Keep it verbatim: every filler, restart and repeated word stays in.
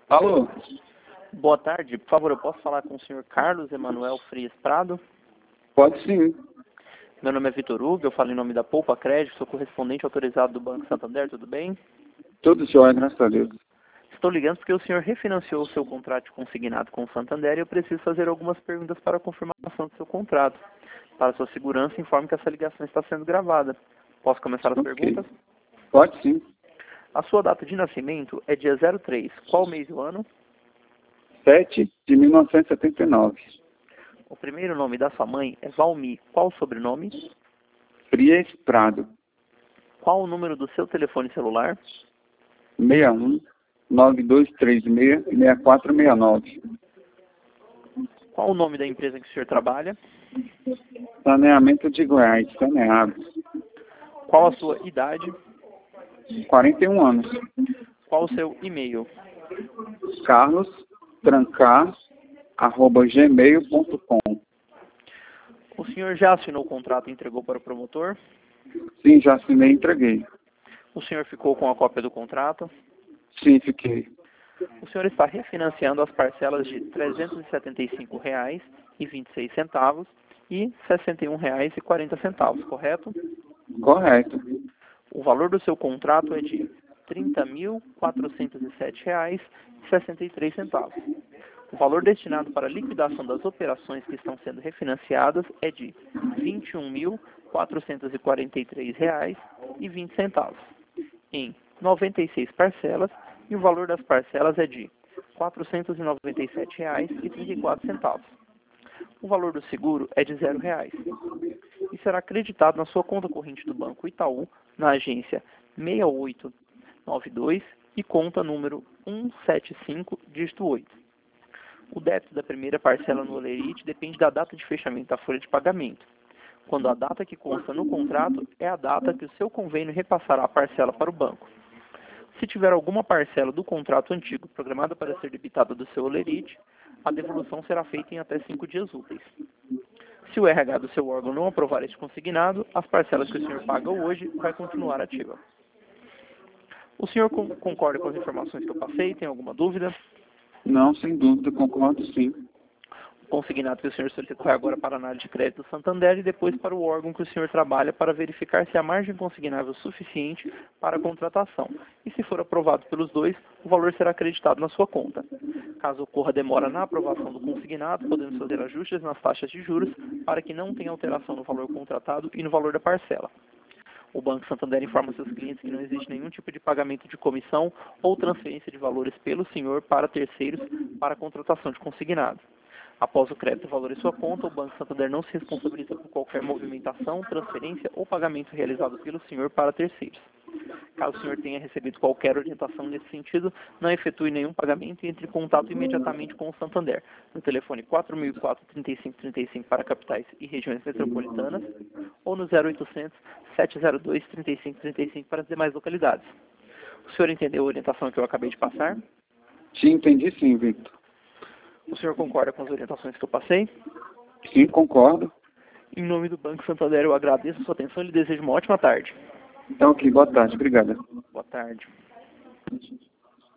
Alô? Boa tarde. Por favor, eu posso falar com o senhor Carlos Emanuel Frias Prado? Pode sim. Meu nome é Vitor Hugo, eu falo em nome da Poupa Crédito, sou correspondente autorizado do Banco Santander, tudo bem? Tudo jóia, graças a Deus. Estou ligando porque o senhor refinanciou o seu contrato consignado com o Santander e eu preciso fazer algumas perguntas para a confirmação do seu contrato. Para sua segurança, informe que essa ligação está sendo gravada. Posso começar as Ok. perguntas? Pode sim. A sua data de nascimento é dia zero três. Qual mês e o ano? sete de mil novecentos e setenta e nove. O primeiro nome da sua mãe é Valmi. Qual o sobrenome? Frias Prado. Qual o número do seu telefone celular? seis um nove dois três seis seis quatro seis nove. Qual o nome da empresa que o senhor trabalha? Saneamento de Goiás, saneado. Qual a sua idade? quarenta e um anos. Qual o seu e-mail? Carlos Trancar arroba gmail ponto com. O senhor já assinou o contrato e entregou para o promotor? Sim, já assinei e entreguei. O senhor ficou com a cópia do contrato? Sim, fiquei. O senhor está refinanciando as parcelas de trezentos e setenta e cinco reais e vinte e seis centavos e sessenta e um reais e quarenta centavos, correto? Correto. O valor do seu contrato é de trinta mil quatrocentos e sete reais e sessenta e três centavos. O valor destinado para a liquidação das operações que estão sendo refinanciadas é de vinte e um mil quatrocentos e quarenta e três reais e vinte centavos, em noventa e seis parcelas, e o valor das parcelas é de quatrocentos e noventa e sete reais e trinta e quatro centavos. O valor do seguro é de zero reais e será acreditado na sua conta corrente do Banco Itaú, na agência seis oito nove dois e conta número cento e setenta e cinco, dígito oito. O débito da primeira parcela no Olerite depende da data de fechamento da folha de pagamento, quando a data que consta no contrato é a data que o seu convênio repassará a parcela para o banco. Se tiver alguma parcela do contrato antigo programada para ser debitada do seu Olerite, a devolução será feita em até cinco dias úteis. Se o R H do seu órgão não aprovar este consignado, as parcelas que o senhor paga hoje vai continuar ativa. O senhor con- concorda com as informações que eu passei? Tem alguma dúvida? Não, sem dúvida, concordo sim. O consignado que o senhor solicitou vai agora para a análise de crédito do Santander e depois para o órgão que o senhor trabalha para verificar se a margem consignável é suficiente para a contratação. E se for aprovado pelos dois, o valor será acreditado na sua conta. Caso ocorra demora na aprovação do consignado, podemos fazer ajustes nas taxas de juros para que não tenha alteração no valor contratado e no valor da parcela. O Banco Santander informa seus clientes que não existe nenhum tipo de pagamento de comissão ou transferência de valores pelo senhor para terceiros para a contratação de consignado. Após o crédito valor em sua conta, o Banco Santander não se responsabiliza por qualquer movimentação, transferência ou pagamento realizado pelo senhor para terceiros. Caso o senhor tenha recebido qualquer orientação nesse sentido, não efetue nenhum pagamento e entre em contato imediatamente com o Santander, no telefone quatro mil e quatro, trinta e cinco trinta e cinco para capitais e regiões metropolitanas, ou no zero oitocentos, sete zero dois, trinta e cinco trinta e cinco para as demais localidades. O senhor entendeu a orientação que eu acabei de passar? Sim, entendi sim, Victor. O senhor concorda com as orientações que eu passei? Sim, concordo. Em nome do Banco Santander, eu agradeço a sua atenção e lhe desejo uma ótima tarde. Então, ok, boa tarde, obrigado. Boa tarde.